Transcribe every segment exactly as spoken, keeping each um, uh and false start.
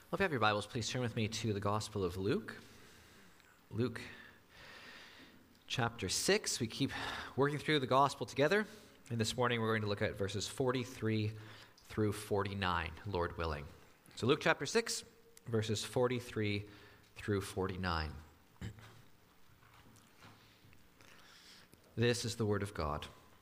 Well, if you have your Bibles, please turn with me to the Gospel of Luke. Luke chapter six. We keep working through the Gospel together. And this morning we're going to look at verses forty-three through forty-nine, Lord willing. So Luke chapter six, verses forty-three through forty-nine. This is the word of God.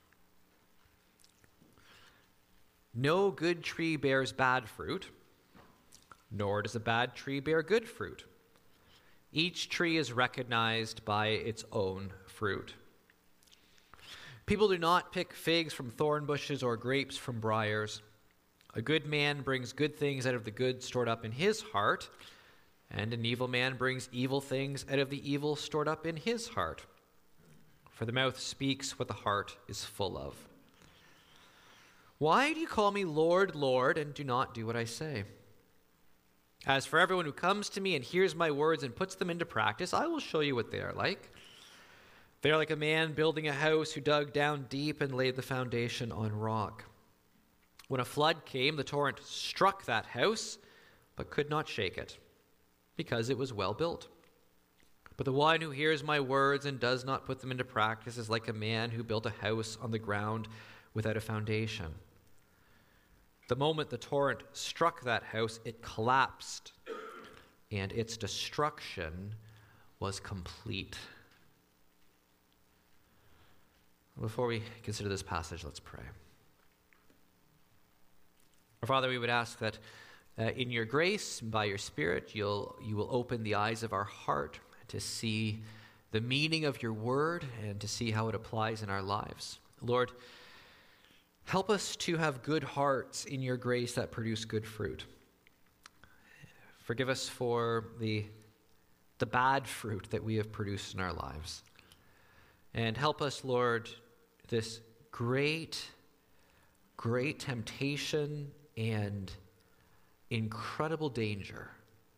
No good tree bears bad fruit, nor does a bad tree bear good fruit. Each tree is recognized by its own fruit. People do not pick figs from thorn bushes or grapes from briars. A good man brings good things out of the good stored up in his heart, and an evil man brings evil things out of the evil stored up in his heart. For the mouth speaks what the heart is full of. Why do you call me Lord, Lord, and do not do what I say? As for everyone who comes to me and hears my words and puts them into practice, I will show you what they are like. They are like a man building a house who dug down deep and laid the foundation on rock. When a flood came, the torrent struck that house, but could not shake it, because it was well built. But the one who hears my words and does not put them into practice is like a man who built a house on the ground without a foundation. The moment the torrent struck that house, it collapsed, and its destruction was complete. Before we consider this passage, let's pray. Our Father, we would ask that uh, in your grace, by your Spirit, you'll you will open the eyes of our heart to see the meaning of your word and to see how it applies in our lives. Lord, help us to have good hearts in your grace that produce good fruit. Forgive us for the, the bad fruit that we have produced in our lives. And help us, Lord, this great, great temptation and incredible danger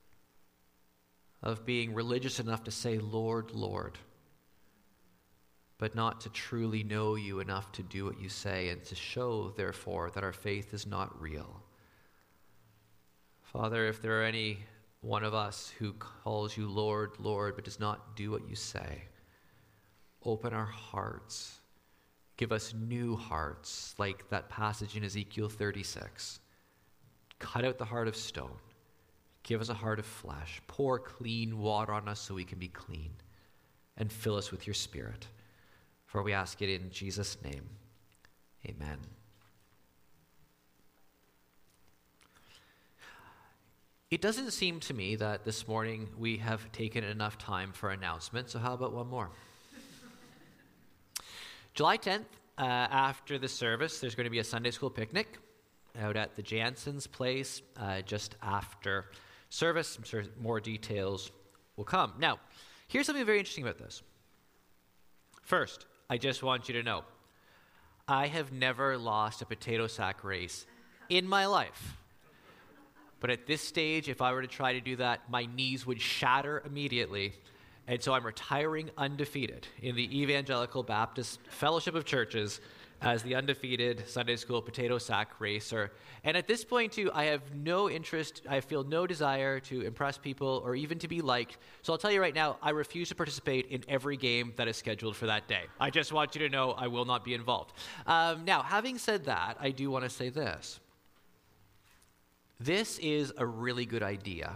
of being religious enough to say, Lord, Lord, but not to truly know you enough to do what you say, and to show, therefore, that our faith is not real. Father, if there are any one of us who calls you Lord, Lord, but does not do what you say, open our hearts. Give us new hearts, like that passage in Ezekiel thirty-six. Cut out the heart of stone. Give us a heart of flesh. Pour clean water on us so we can be clean. And fill us with your Spirit. For we ask it in Jesus' name. Amen. It doesn't seem to me that this morning we have taken enough time for announcements, so how about one more? July tenth, uh, after the service, there's going to be a Sunday school picnic out at the Jansen's place uh, just after service. I'm sure more details will come. Now, here's something very interesting about this. First, I just want you to know, I have never lost a potato sack race in my life. But at this stage, if I were to try to do that, my knees would shatter immediately. And so I'm retiring undefeated in the Evangelical Baptist Fellowship of Churches as the undefeated Sunday school potato sack racer. And at this point, too, I have no interest, I feel no desire to impress people or even to be liked. So I'll tell you right now, I refuse to participate in every game that is scheduled for that day. I just want you to know I will not be involved. Um, now, having said that, I do want to say this. This is a really good idea.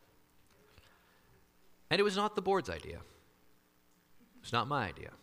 And it was not the board's idea. It's not my idea.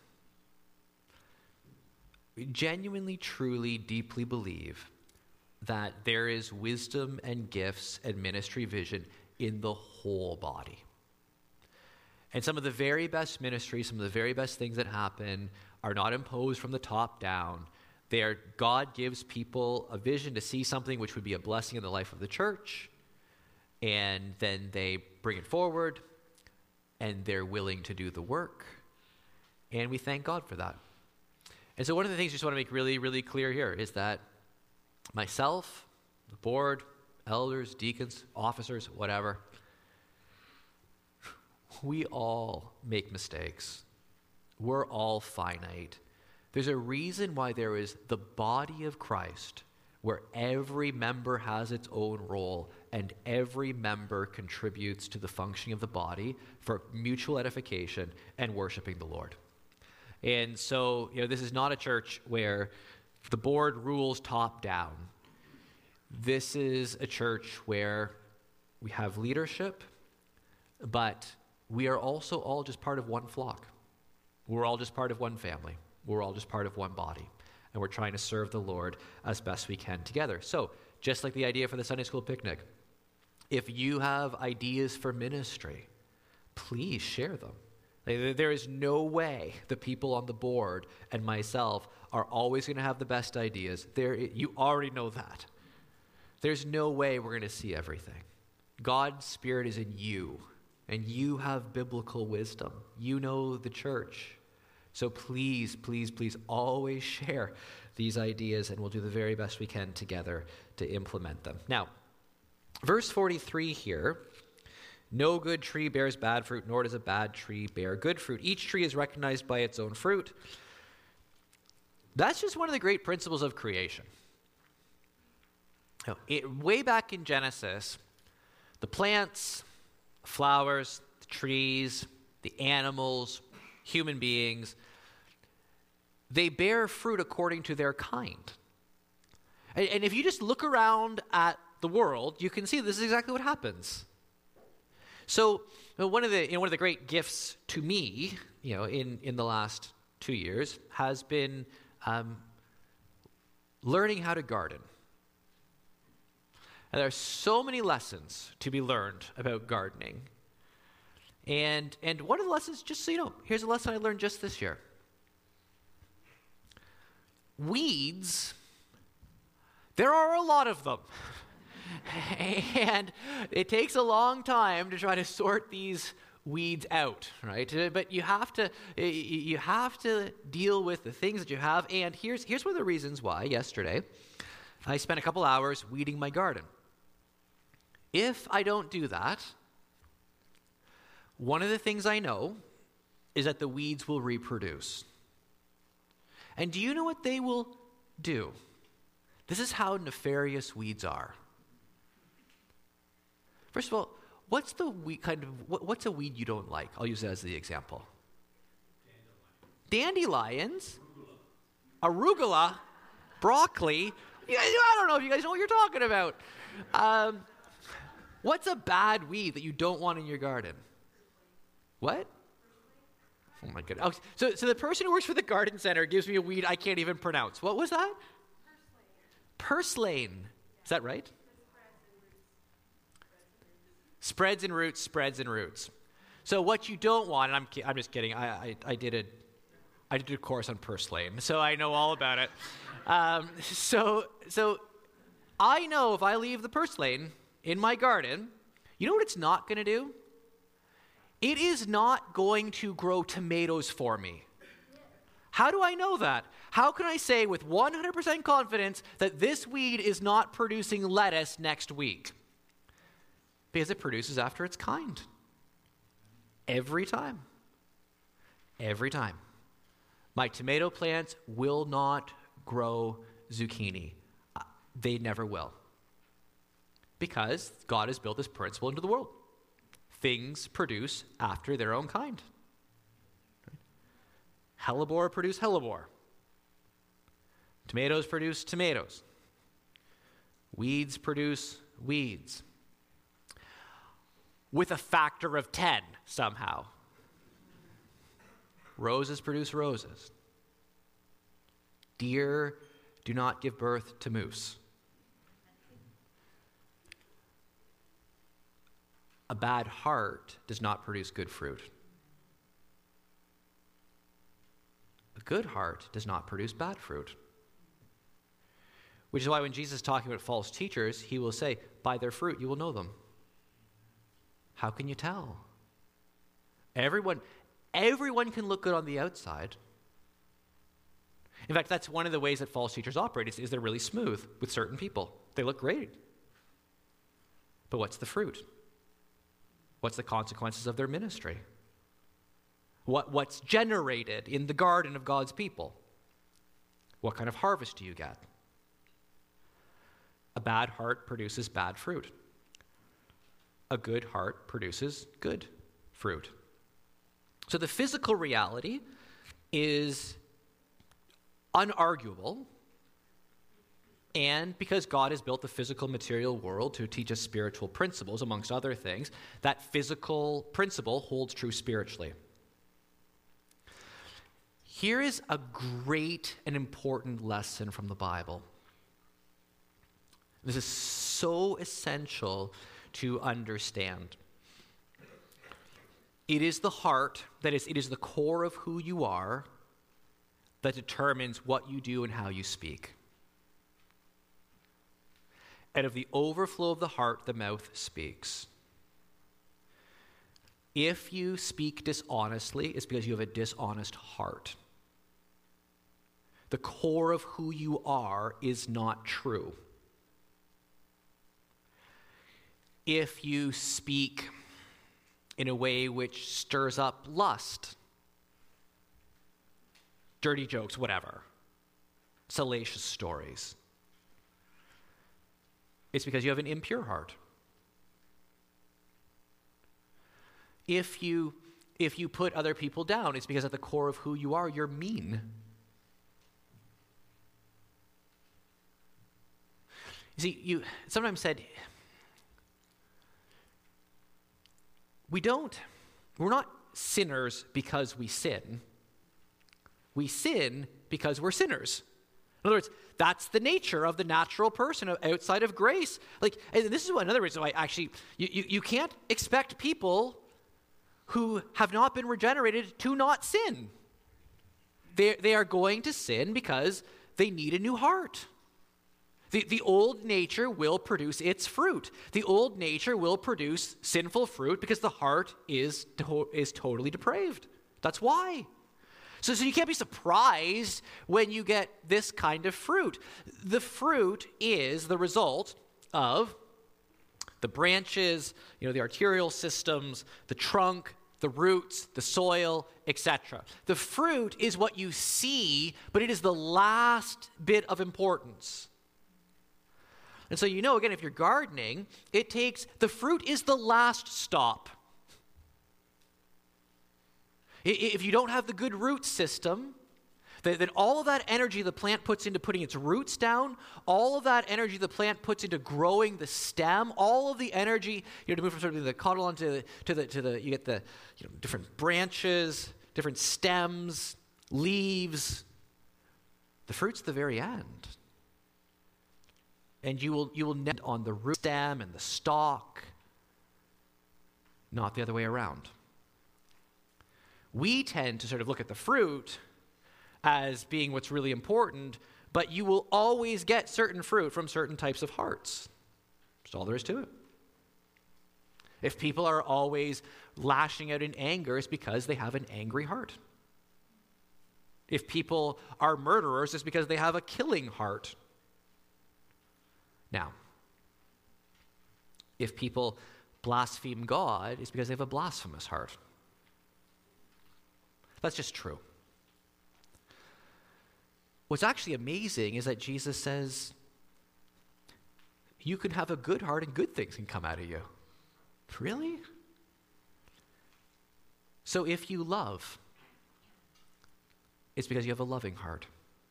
We genuinely, truly, deeply believe that there is wisdom and gifts and ministry vision in the whole body. And some of the very best ministries, some of the very best things that happen are not imposed from the top down. They are, God gives people a vision to see something which would be a blessing in the life of the church, and then they bring it forward, and they're willing to do the work, and we thank God for that. And so one of the things I just want to make really, really clear here is that myself, the board, elders, deacons, officers, whatever, we all make mistakes. We're all finite. There's a reason why there is the body of Christ where every member has its own role and every member contributes to the functioning of the body for mutual edification and worshiping the Lord. And so, you know, this is not a church where the board rules top down. This is a church where we have leadership, but we are also all just part of one flock. We're all just part of one family. We're all just part of one body. And we're trying to serve the Lord as best we can together. So, just like the idea for the Sunday school picnic, if you have ideas for ministry, please share them. Like, there is no way the people on the board and myself are always going to have the best ideas. There, you already know that. There's no way we're going to see everything. God's Spirit is in you, and you have biblical wisdom. You know the church. So please, please, please always share these ideas, and we'll do the very best we can together to implement them. Now, verse forty-three here, no good tree bears bad fruit, nor does a bad tree bear good fruit. Each tree is recognized by its own fruit. That's just one of the great principles of creation. Now, it, way back in Genesis, the plants, flowers, the trees, the animals, human beings, they bear fruit according to their kind. And, and if you just look around at the world, you can see this is exactly what happens. So one of the you know, one of the great gifts to me, you know, in, in the last two years has been um, learning how to garden. And there are so many lessons to be learned about gardening. And and one of the lessons, just so you know, here's a lesson I learned just this year. Weeds, there are a lot of them. And it takes a long time to try to sort these weeds out, right? But you have to you have to deal with the things that you have. And here's here's one of the reasons why yesterday I spent a couple hours weeding my garden. If I don't do that, one of the things I know is that the weeds will reproduce. And do you know what they will do? This is how nefarious weeds are. First of all, what's the weed kind of what, what's a weed you don't like? I'll use that as the example. Dandelions, arugula, arugula broccoli. You guys, I don't know if you guys know what you're talking about. Um, what's a bad weed that you don't want in your garden? What? Oh my goodness. Oh, so, so the person who works for the garden center gives me a weed I can't even pronounce. What was that? Purslane. Is that right? Spreads and roots, spreads and roots. So what you don't want, and I'm I'm just kidding. I I, I did a I did a course on purslane, so I know all about it. Um, so so I know if I leave the purslane in my garden, you know what it's not going to do? It is not going to grow tomatoes for me. How do I know that? How can I say with one hundred percent confidence that this weed is not producing lettuce next week? Because it produces after its kind. Every time. Every time. My tomato plants will not grow zucchini. Uh, they never will. Because God has built this principle into the world. Things produce after their own kind. Hellebore produce hellebore. Tomatoes produce tomatoes. Weeds produce weeds. With a factor of ten somehow. Roses produce roses. Deer do not give birth to moose. A bad heart does not produce good fruit. A good heart does not produce bad fruit. Which is why when Jesus is talking about false teachers, he will say, by their fruit you will know them. How can you tell? Everyone, everyone can look good on the outside. In fact, that's one of the ways that false teachers operate, is, is they're really smooth with certain people. They look great. But what's the fruit? What's the consequences of their ministry? What, what's generated in the garden of God's people? What kind of harvest do you get? A bad heart produces bad fruit. A good heart produces good fruit. So the physical reality is unarguable, and because God has built the physical material world to teach us spiritual principles, amongst other things, that physical principle holds true spiritually. Here is a great and important lesson from the Bible. This is so essential to understand. It is the heart, that is, it is the core of who you are, that determines what you do and how you speak. Out of the overflow of the heart, the mouth speaks. If you speak dishonestly, it's because you have a dishonest heart. The core of who you are is not true. If you speak in a way which stirs up lust, dirty jokes, whatever, salacious stories, it's because you have an impure heart. If you, if you put other people down, it's because at the core of who you are, you're mean. You see, you sometimes said, we don't, we're not sinners because we sin. We sin because we're sinners. In other words, that's the nature of the natural person outside of grace. Like, and this is another reason why actually you, you, you can't expect people who have not been regenerated to not sin. They, they are going to sin because they need a new heart. The, the old nature will produce its fruit. The old nature will produce sinful fruit because the heart is, to, is totally depraved. That's why. So, so you can't be surprised when you get this kind of fruit. The fruit is the result of the branches, you know, the arterial systems, the trunk, the roots, the soil, et cetera. The fruit is what you see, but it is the last bit of importance. And so you know, again, if you're gardening, it takes, the fruit is the last stop. If you don't have the good root system, then all of that energy the plant puts into putting its roots down, all of that energy the plant puts into growing the stem, all of the energy, you know, to move from sort of the cotyledon to the, to the, to the, you get the, you know, different branches, different stems, leaves. The fruit's the very end. And you will, you will net on the root stem and the stalk, not the other way around. We tend to sort of look at the fruit as being what's really important, but you will always get certain fruit from certain types of hearts. That's all there is to it. If people are always lashing out in anger, it's because they have an angry heart. If people are murderers, it's because they have a killing heart. Now, if people blaspheme God, it's because they have a blasphemous heart. That's just true. What's actually amazing is that Jesus says, you can have a good heart and good things can come out of you. Really? So if you love, it's because you have a loving heart.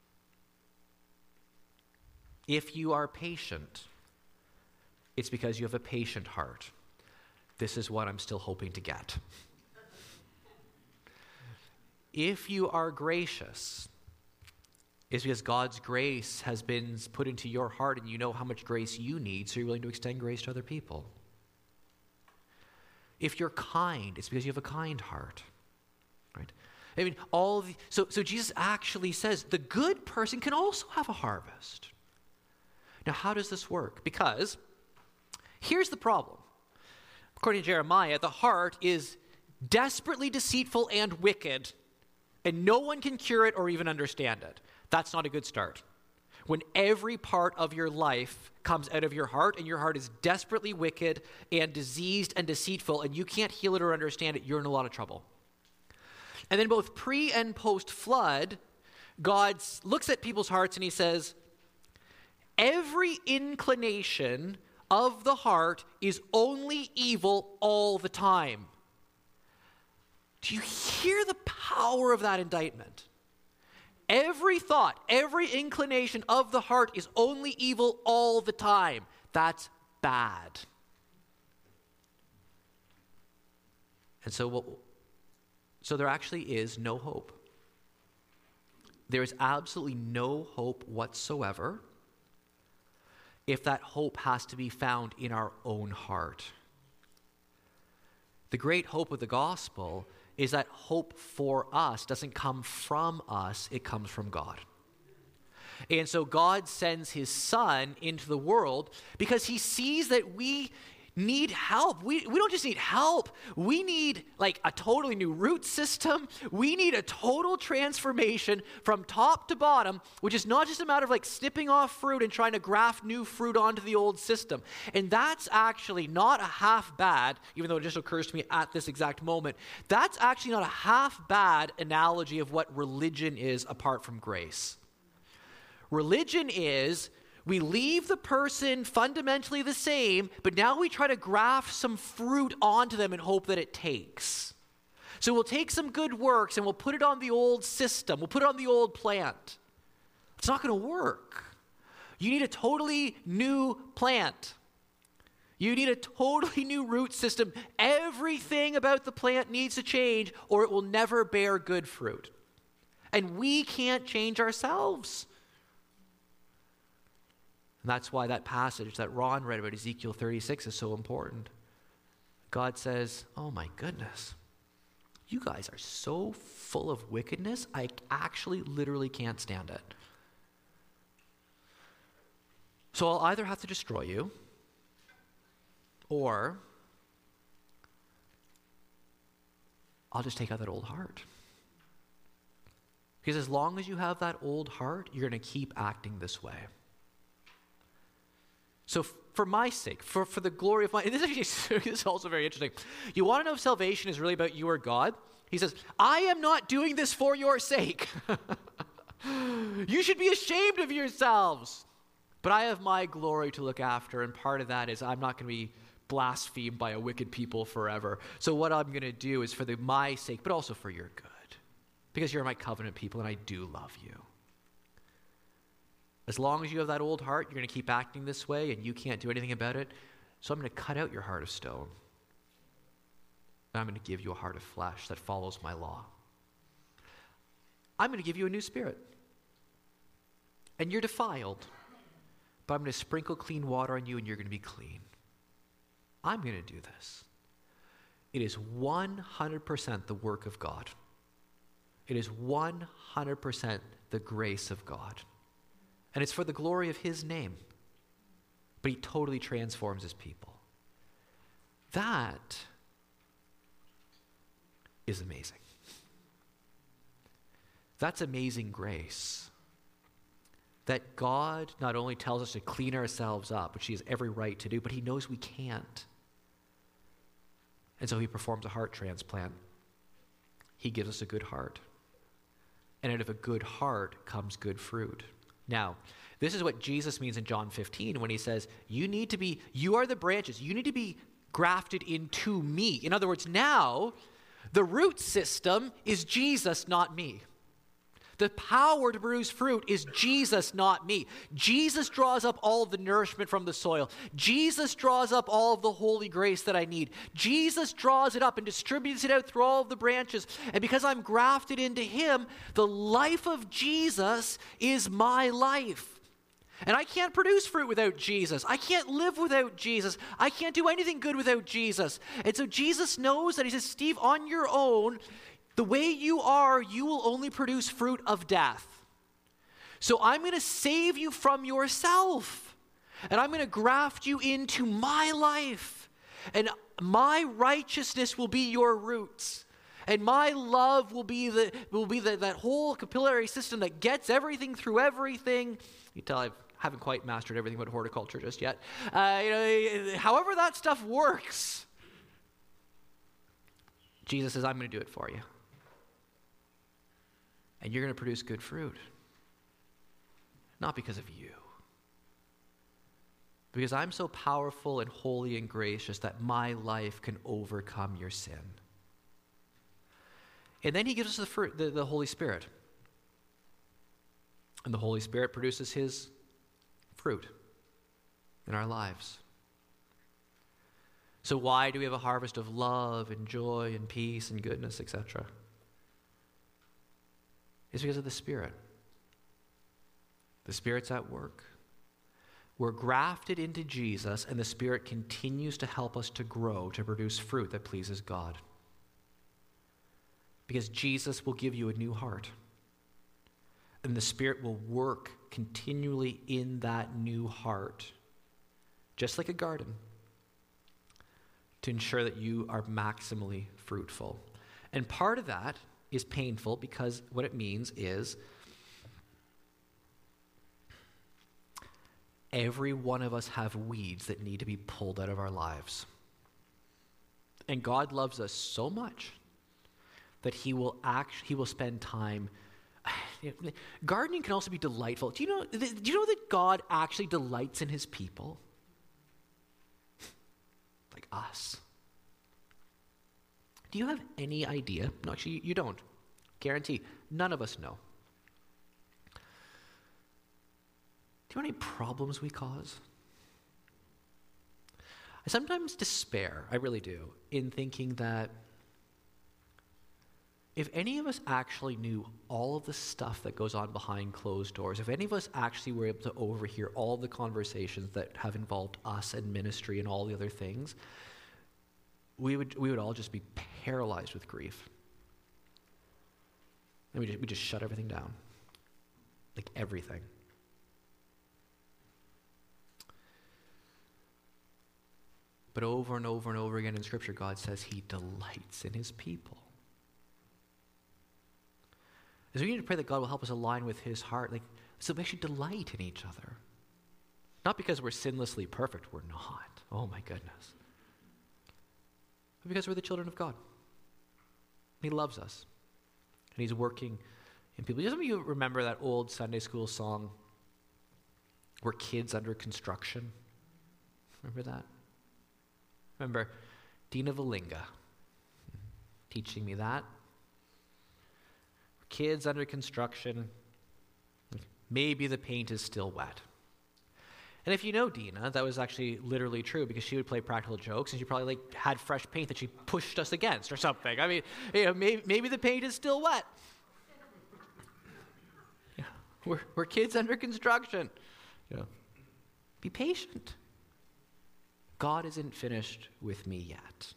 If you are patient, it's because you have a patient heart. This is what I'm still hoping to get. If you are gracious, it's because God's grace has been put into your heart and you know how much grace you need, so you're willing to extend grace to other people. If you're kind, it's because you have a kind heart. Right? I mean, all the, so, so Jesus actually says the good person can also have a harvest. Now, how does this work? Because here's the problem. According to Jeremiah, the heart is desperately deceitful and wicked, and no one can cure it or even understand it. That's not a good start. When every part of your life comes out of your heart, and your heart is desperately wicked and diseased and deceitful, and you can't heal it or understand it, you're in a lot of trouble. And then both pre and post-flood, God looks at people's hearts and he says, every inclination of the heart is only evil all the time. Do you hear the power of that indictment? Every thought, every inclination of the heart is only evil all the time. That's bad. And so, what, so there actually is no hope. There is absolutely no hope whatsoever if that hope has to be found in our own heart. The great hope of the gospel is that hope for us doesn't come from us, it comes from God. And so God sends his Son into the world because he sees that we need help. We, we don't just need help. We need like a totally new root system. We need a total transformation from top to bottom, which is not just a matter of like snipping off fruit and trying to graft new fruit onto the old system. And that's actually not a half bad, even though it just occurs to me at this exact moment, that's actually not a half bad analogy of what religion is apart from grace. Religion is we leave the person fundamentally the same, but now we try to graft some fruit onto them and hope that it takes. So we'll take some good works and we'll put it on the old system. We'll put it on the old plant. It's not going to work. You need a totally new plant. You need a totally new root system. Everything about the plant needs to change or it will never bear good fruit. And we can't change ourselves. And that's why that passage that Ron read about Ezekiel thirty-six is so important. God says, oh my goodness, you guys are so full of wickedness, I actually literally can't stand it. So I'll either have to destroy you, or I'll just take out that old heart. Because as long as you have that old heart, you're going to keep acting this way. So f- for my sake, for, for the glory of my, and this is, actually, this is also very interesting. You want to know if salvation is really about you or God? He says, I am not doing this for your sake. You should be ashamed of yourselves. But I have my glory to look after, and part of that is I'm not going to be blasphemed by a wicked people forever. So what I'm going to do is for the, my sake, but also for your good. Because you're my covenant people, and I do love you. As long as you have that old heart, you're going to keep acting this way and you can't do anything about it. So I'm going to cut out your heart of stone. And I'm going to give you a heart of flesh that follows my law. I'm going to give you a new spirit. And you're defiled. But I'm going to sprinkle clean water on you and you're going to be clean. I'm going to do this. It is one hundred percent the work of God. It is one hundred percent the grace of God. And it's for the glory of his name. But he totally transforms his people. That is amazing. That's amazing grace. That God not only tells us to clean ourselves up, which he has every right to do, but he knows we can't. And so he performs a heart transplant. He gives us a good heart. And out of a good heart comes good fruit. Now, this is what Jesus means in John fifteen when he says, you need to be, you are the branches, you need to be grafted into me. In other words, now, the root system is Jesus, not me. The power to produce fruit is Jesus, not me. Jesus draws up all of the nourishment from the soil. Jesus draws up all of the holy grace that I need. Jesus draws it up and distributes it out through all of the branches. And because I'm grafted into him, the life of Jesus is my life. And I can't produce fruit without Jesus. I can't live without Jesus. I can't do anything good without Jesus. And so Jesus knows that he says, Steve, on your own, the way you are, you will only produce fruit of death. So I'm going to save you from yourself. And I'm going to graft you into my life. And my righteousness will be your roots. And my love will be the will be the, that whole capillary system that gets everything through everything. You tell I haven't quite mastered everything about horticulture just yet. Uh, you know, however that stuff works, Jesus says, I'm going to do it for you. And you're going to produce good fruit. Not because of you, because I'm so powerful and holy and gracious that my life can overcome your sin. And then he gives us the, fruit, the, the Holy Spirit. And the Holy Spirit produces his fruit in our lives. So why do we have a harvest of love and joy and peace and goodness, et cetera? It's because of the Spirit. The Spirit's at work. We're grafted into Jesus, and the Spirit continues to help us to grow, to produce fruit that pleases God. Because Jesus will give you a new heart. And the Spirit will work continually in that new heart, just like a garden, to ensure that you are maximally fruitful. And part of that is painful because what it means is every one of us have weeds that need to be pulled out of our lives. And God loves us so much that he will act, he will spend time. Gardening can also be delightful. Do you know, do you know that God actually delights in his people? Like us. Do you have any idea? No, actually, you don't. Guarantee. None of us know. Do you know how many problems we cause? I sometimes despair, I really do, in thinking that if any of us actually knew all of the stuff that goes on behind closed doors, if any of us actually were able to overhear all the conversations that have involved us and ministry and all the other things, we would we would all just be paralyzed with grief. And we just, we just shut everything down. Like everything. But over and over and over again in Scripture, God says he delights in his people. So we need to pray that God will help us align with his heart, like, so we actually delight in each other. Not because we're sinlessly perfect, we're not. Oh my goodness. But because we're the children of God. He loves us. And he's working in people. Some of you remember that old Sunday school song, We're Kids Under Construction? Remember that? Remember Dina Valinga teaching me that. Kids under construction, maybe the paint is still wet. And if you know Dina, that was actually literally true because she would play practical jokes and she probably like had fresh paint that she pushed us against or something. I mean, you know, maybe, maybe the paint is still wet. Yeah, we're, we're kids under construction. Yeah. Be patient. God isn't finished with me yet.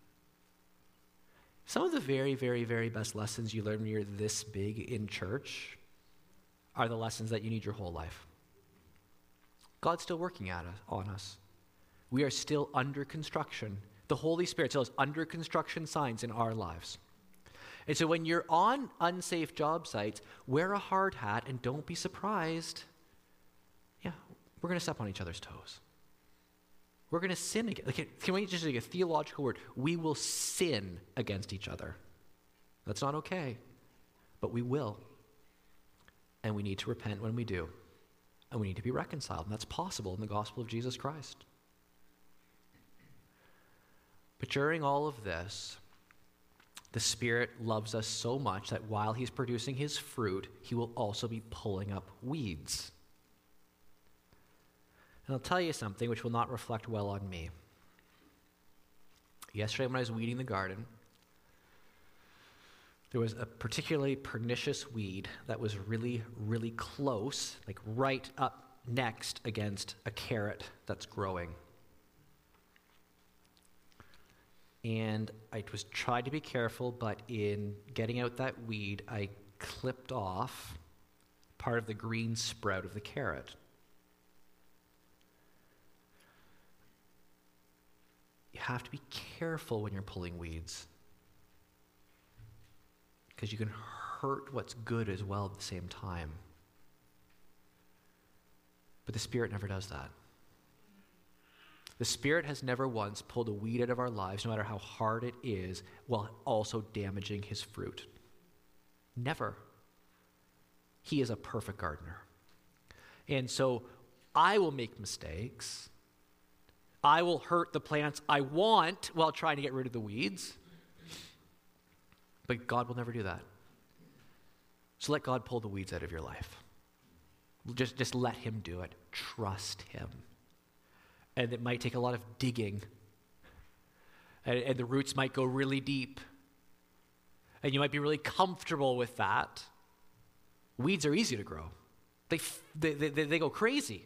Some of the very, very, very best lessons you learn when you're this big in church are the lessons that you need your whole life. God's still working at us, on us. We are still under construction. The Holy Spirit still has under construction signs in our lives. And so when you're on unsafe job sites, wear a hard hat and don't be surprised. Yeah, we're going to step on each other's toes. We're going to sin again. Like, can we just like a theological word? We will sin against each other. That's not okay, but we will. And we need to repent when we do. And we need to be reconciled. And that's possible in the gospel of Jesus Christ. But during all of this, the Spirit loves us so much that while he's producing his fruit, he will also be pulling up weeds. And I'll tell you something which will not reflect well on me. Yesterday when I was weeding the garden, there was a particularly pernicious weed that was really, really close, like right up next against a carrot that's growing. And I was trying to be careful, but in getting out that weed, I clipped off part of the green sprout of the carrot. You have to be careful when you're pulling weeds, because you can hurt what's good as well at the same time. But the Spirit never does that. The Spirit has never once pulled a weed out of our lives, no matter how hard it is, while also damaging his fruit. Never. He is a perfect gardener. And so I will make mistakes, I will hurt the plants I want while trying to get rid of the weeds. But God will never do that. So let God pull the weeds out of your life. Just, just let him do it. Trust him. And it might take a lot of digging. And, and the roots might go really deep. And you might be really comfortable with that. Weeds are easy to grow. They, they, they, they go crazy.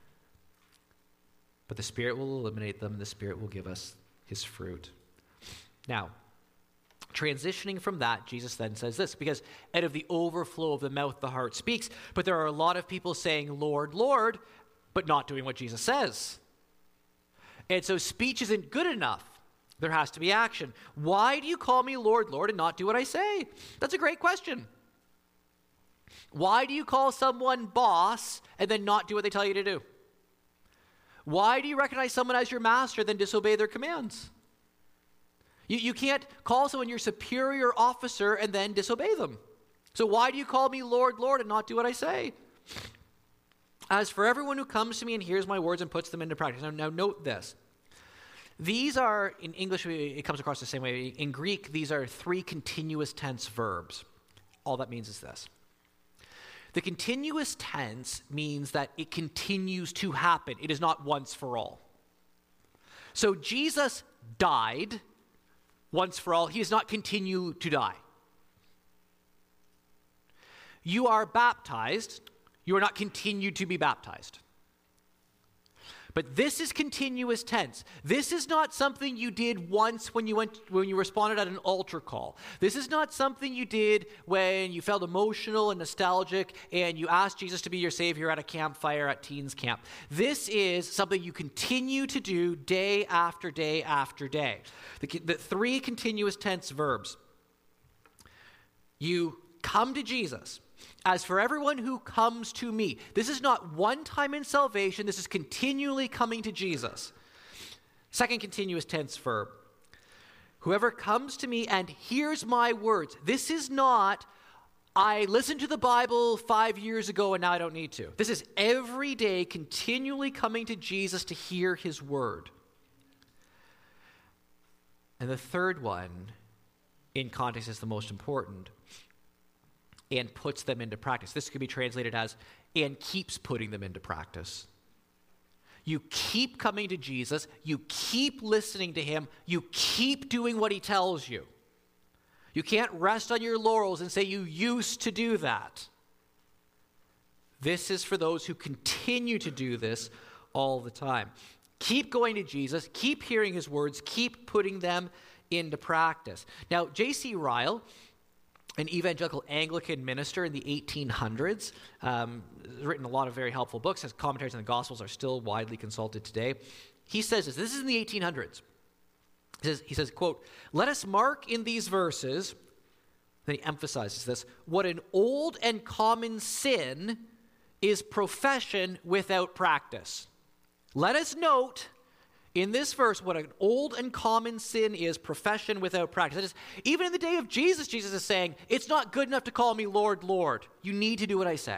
But the Spirit will eliminate them, and the Spirit will give us his fruit. Now, transitioning from that, Jesus then says this, because out of the overflow of the mouth, the heart speaks. But there are a lot of people saying, Lord, Lord, but not doing what Jesus says. And so speech isn't good enough. There has to be action. Why do you call me Lord, Lord, and not do what I say? That's a great question. Why do you call someone boss and then not do what they tell you to do? Why do you recognize someone as your master, then disobey their commands? You, you can't call someone your superior officer and then disobey them. So why do you call me Lord, Lord, and not do what I say? As for everyone who comes to me and hears my words and puts them into practice. Now, now note this. These are, in English, it comes across the same way. In Greek, these are three continuous tense verbs. All that means is this. The continuous tense means that it continues to happen. It is not once for all. So Jesus died once for all. He does not continue to die. You are baptized. You are not continued to be baptized. But this is continuous tense. This is not something you did once when you went when you responded at an altar call. This is not something you did when you felt emotional and nostalgic and you asked Jesus to be your Savior at a campfire at teens camp. This is something you continue to do day after day after day. The, the three continuous tense verbs. You come to Jesus. As for everyone who comes to me, this is not one time in salvation, this is continually coming to Jesus. Second continuous tense verb. Whoever comes to me and hears my words. This is not, I listened to the Bible five years ago and now I don't need to. This is every day continually coming to Jesus to hear his word. And the third one, in context, is the most important. And puts them into practice. This could be translated as, and keeps putting them into practice. You keep coming to Jesus. You keep listening to him. You keep doing what he tells you. You can't rest on your laurels and say you used to do that. This is for those who continue to do this all the time. Keep going to Jesus. Keep hearing his words. Keep putting them into practice. Now, J C Ryle, an evangelical Anglican minister in the eighteen hundreds, um, has written a lot of very helpful books. His commentaries on the Gospels are still widely consulted today. He says this, this is in the eighteen hundreds. He says, he says, quote, let us mark in these verses, then he emphasizes this, what an old and common sin is profession without practice. Let us note in this verse, what an old and common sin is, profession without practice. That is, even in the day of Jesus, Jesus is saying, it's not good enough to call me Lord, Lord. You need to do what I say.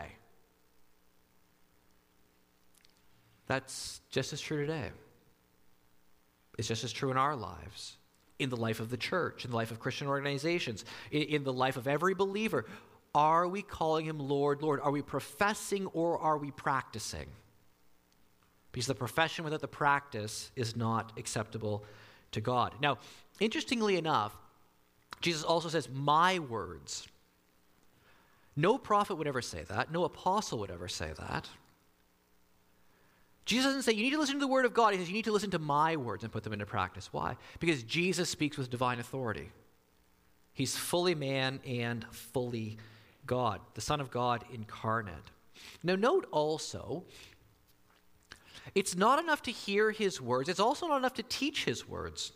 That's just as true today. It's just as true in our lives, in the life of the church, in the life of Christian organizations, in, in the life of every believer. Are we calling him Lord, Lord? Are we professing or are we practicing? Because the profession without the practice is not acceptable to God. Now, interestingly enough, Jesus also says, my words. No prophet would ever say that. No apostle would ever say that. Jesus doesn't say, you need to listen to the word of God. He says, you need to listen to my words and put them into practice. Why? Because Jesus speaks with divine authority. He's fully man and fully God, the Son of God incarnate. Now, note also, it's not enough to hear his words. It's also not enough to teach his words.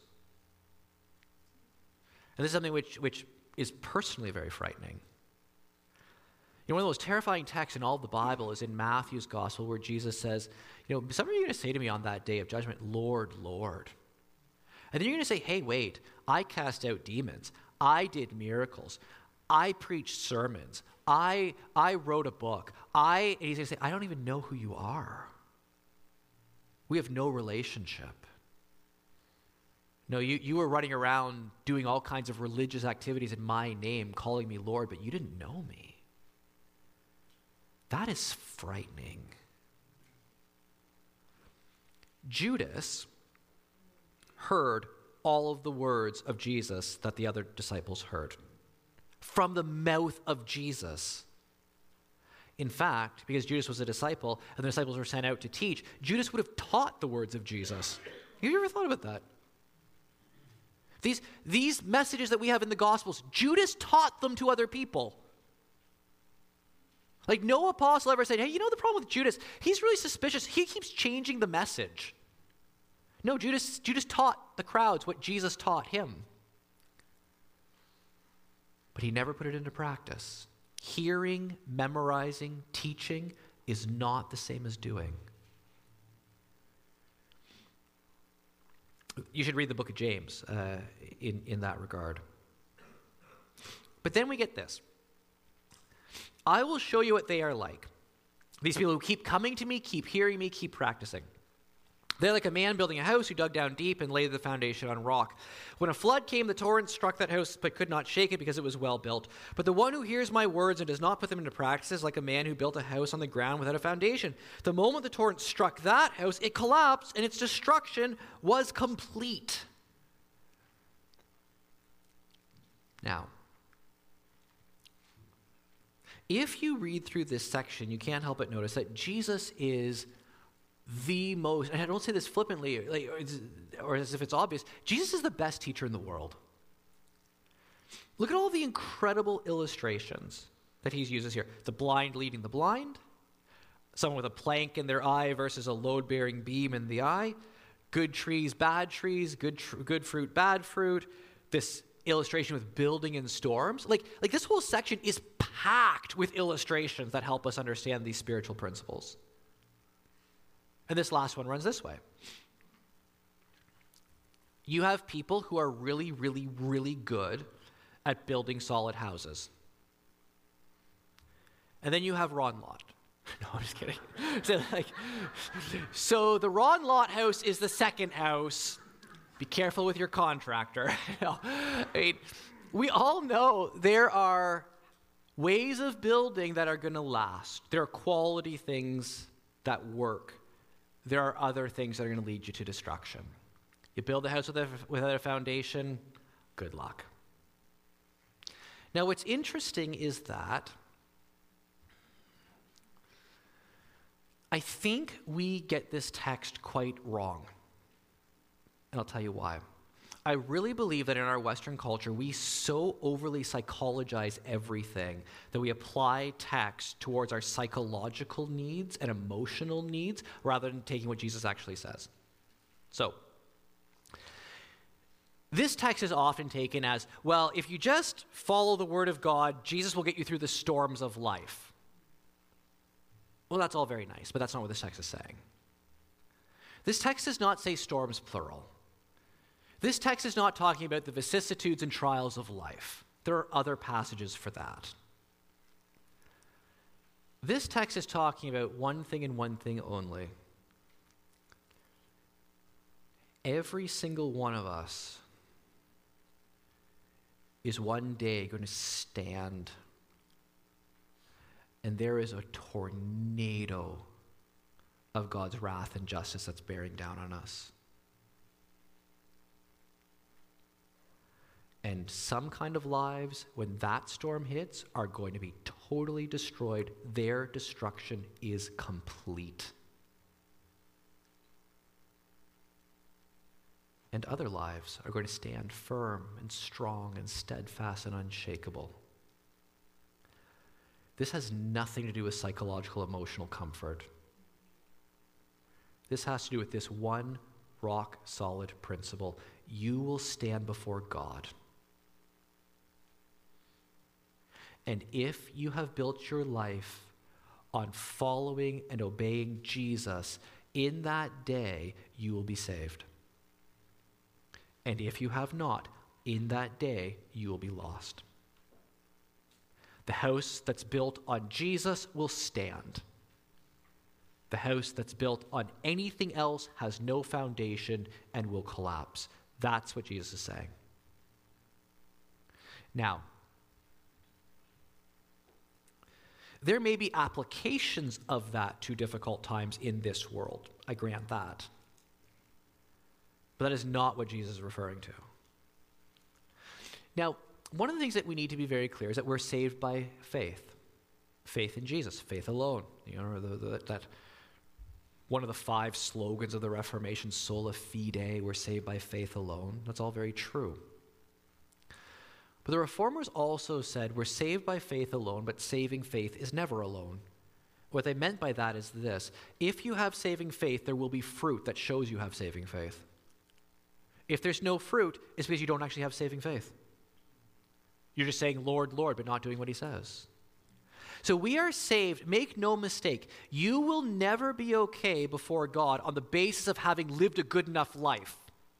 And this is something which, which is personally very frightening. You know, one of the most terrifying texts in all of the Bible is in Matthew's gospel where Jesus says, you know, some of you are going to say to me on that day of judgment, Lord, Lord. And then you're going to say, hey, wait, I cast out demons. I did miracles. I preached sermons. I, I wrote a book. I, and he's going to say, I don't even know who you are. We have no relationship. No, you, you were running around doing all kinds of religious activities in my name, calling me Lord, but you didn't know me. That is frightening. Judas heard all of the words of Jesus that the other disciples heard from the mouth of Jesus. In fact, because Judas was a disciple and the disciples were sent out to teach, Judas would have taught the words of Jesus. Have you ever thought about that? These, these messages that we have in the Gospels, Judas taught them to other people. Like no apostle ever said, hey, you know the problem with Judas? He's really suspicious. He keeps changing the message. No, Judas, Judas taught the crowds what Jesus taught him. But he never put it into practice. Hearing, memorizing, teaching is not the same as doing. You should read the book of James uh, in, in that regard. But then we get this. I will show you what they are like. These people who keep coming to me, keep hearing me, keep practicing. They're like a man building a house who dug down deep and laid the foundation on rock. When a flood came, the torrent struck that house but could not shake it because it was well built. But the one who hears my words and does not put them into practice is like a man who built a house on the ground without a foundation. The moment the torrent struck that house, it collapsed and its destruction was complete. Now, if you read through this section, you can't help but notice that Jesus is the most, and I don't say this flippantly like, or, or as if it's obvious, Jesus is the best teacher in the world. Look at all the incredible illustrations that he uses here. The blind leading the blind, someone with a plank in their eye versus a load-bearing beam in the eye, good trees, bad trees, good tr- good fruit, bad fruit, this illustration with building in storms. Like, like this whole section is packed with illustrations that help us understand these spiritual principles. And this last one runs this way. You have people who are really, really, really good at building solid houses. And then you have Ron Lott. No, I'm just kidding. So, like, so the Ron Lott house is the second house. Be careful with your contractor. No, I mean, we all know there are ways of building that are going to last. There are quality things that work. There are other things that are going to lead you to destruction. You build a house without, without a foundation, good luck. Now, what's interesting is that I think we get this text quite wrong. And I'll tell you why. I really believe that in our Western culture, we so overly psychologize everything that we apply text towards our psychological needs and emotional needs rather than taking what Jesus actually says. So, this text is often taken as, well, if you just follow the word of God, Jesus will get you through the storms of life. Well, that's all very nice, but that's not what this text is saying. This text does not say storms plural. This text is not talking about the vicissitudes and trials of life. There are other passages for that. This text is talking about one thing and one thing only. Every single one of us is one day going to stand, and there is a tornado of God's wrath and justice that's bearing down on us. And some kind of lives, when that storm hits, are going to be totally destroyed. Their destruction is complete. And other lives are going to stand firm and strong and steadfast and unshakable. This has nothing to do with psychological, emotional comfort. This has to do with this one rock-solid principle. You will stand before God. And if you have built your life on following and obeying Jesus, in that day you will be saved. And if you have not, in that day you will be lost. The house that's built on Jesus will stand. The house that's built on anything else has no foundation and will collapse. That's what Jesus is saying. Now, there may be applications of that to difficult times in this world. I grant that. But that is not what Jesus is referring to. Now, one of the things that we need to be very clear is that we're saved by faith. Faith in Jesus, faith alone. You know, the, the, that one of the five slogans of the Reformation, sola fide, we're saved by faith alone. That's all very true. But the Reformers also said we're saved by faith alone, but saving faith is never alone. What they meant by that is this: if you have saving faith, there will be fruit that shows you have saving faith. If there's no fruit, it's because you don't actually have saving faith. You're just saying, Lord, Lord, but not doing what he says. So we are saved, make no mistake, you will never be okay before God on the basis of having lived a good enough life.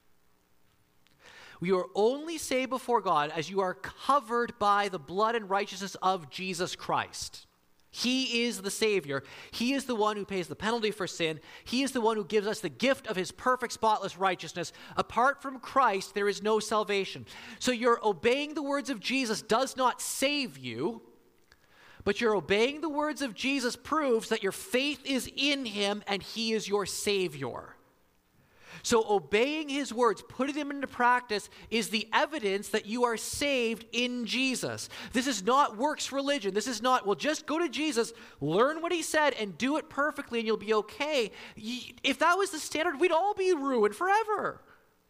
We are only saved before God as you are covered by the blood and righteousness of Jesus Christ. He is the Savior. He is the one who pays the penalty for sin. He is the one who gives us the gift of his perfect, spotless righteousness. Apart from Christ, there is no salvation. So your obeying the words of Jesus does not save you, but your obeying the words of Jesus proves that your faith is in him and he is your Savior. So obeying his words, putting them into practice, is the evidence that you are saved in Jesus. This is not works religion. This is not, well, just go to Jesus, learn what he said, and do it perfectly, and you'll be okay. If that was the standard, we'd all be ruined forever.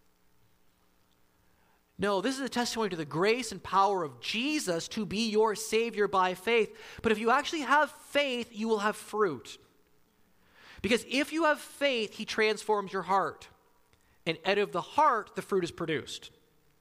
No, this is a testimony to the grace and power of Jesus to be your Savior by faith. But if you actually have faith, you will have fruit. Because if you have faith, he transforms your heart. And out of the heart, the fruit is produced.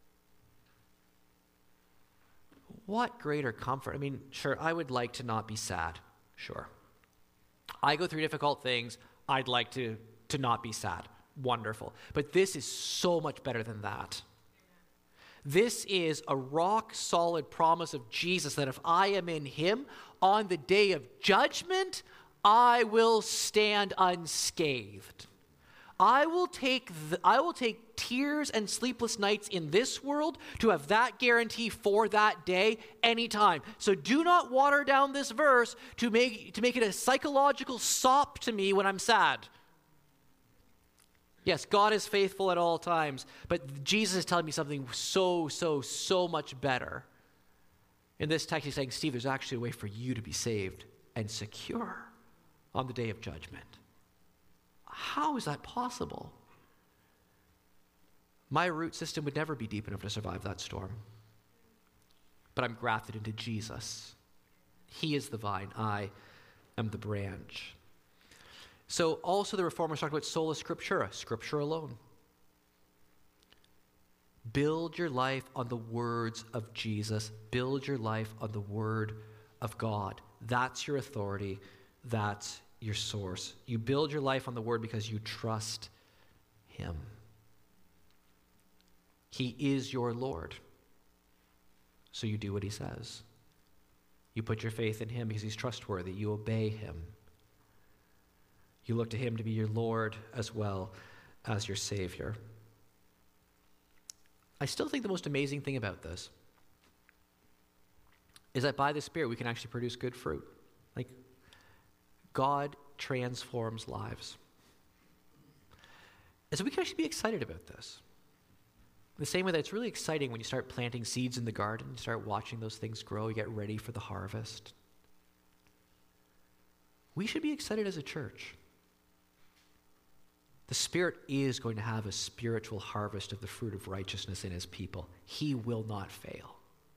What greater comfort? I mean, sure, I would like to not be sad. Sure. I go through difficult things. I'd like to, to not be sad. Wonderful. But this is so much better than that. This is a rock-solid promise of Jesus that if I am in him, on the day of judgment, I will stand unscathed. I will take the, I will take tears and sleepless nights in this world to have that guarantee for that day anytime. So do not water down this verse to make to make it a psychological sop to me when I'm sad. Yes, God is faithful at all times, but Jesus is telling me something so, so, so much better. In this text, he's saying, Steve, there's actually a way for you to be saved and secure on the day of judgment. How is that possible? My root system would never be deep enough to survive that storm. But I'm grafted into Jesus. He is the vine. I am the branch. So also the Reformers talked about sola scriptura, scripture alone. Build your life on the words of Jesus. Build your life on the word of God. That's your authority. That's your source. You build your life on the word because you trust him. He is your Lord. So you do what he says. You put your faith in him because he's trustworthy. You obey him. You look to him to be your Lord as well as your Savior. I still think the most amazing thing about this is that by the Spirit we can actually produce good fruit. Like, God transforms lives. And so we can actually be excited about this. The same way that it's really exciting when you start planting seeds in the garden, you start watching those things grow, you get ready for the harvest. We should be excited as a church. The Spirit is going to have a spiritual harvest of the fruit of righteousness in his people. He will not fail.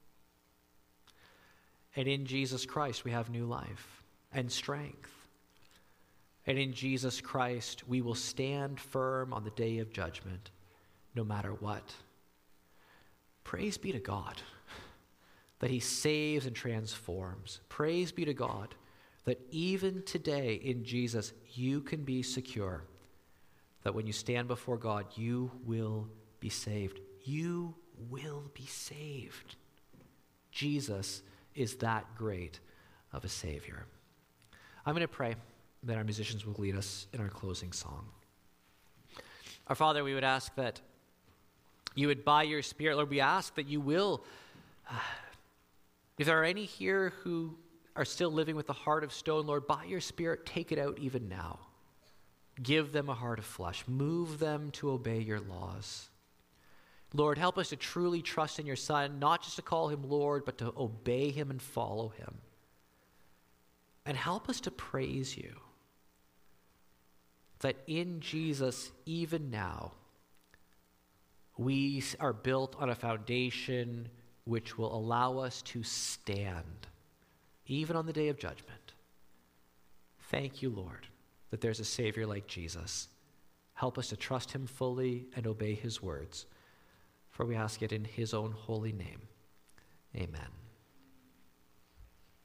And in Jesus Christ, we have new life and strength. And in Jesus Christ, we will stand firm on the day of judgment, no matter what. Praise be to God that he saves and transforms. Praise be to God that even today in Jesus, you can be secure. That when you stand before God, you will be saved. You will be saved. Jesus is that great of a Savior. I'm going to pray. Then our musicians will lead us in our closing song. Our Father, we would ask that you would, by your Spirit, Lord, we ask that you will, uh, if there are any here who are still living with the heart of stone, Lord, by your Spirit, take it out even now. Give them a heart of flesh. Move them to obey your laws. Lord, help us to truly trust in your Son, not just to call him Lord, but to obey him and follow him. And help us to praise you, that in Jesus, even now, we are built on a foundation which will allow us to stand, even on the day of judgment. Thank you, Lord, that there's a Savior like Jesus. Help us to trust him fully and obey his words. For we ask it in his own holy name. Amen.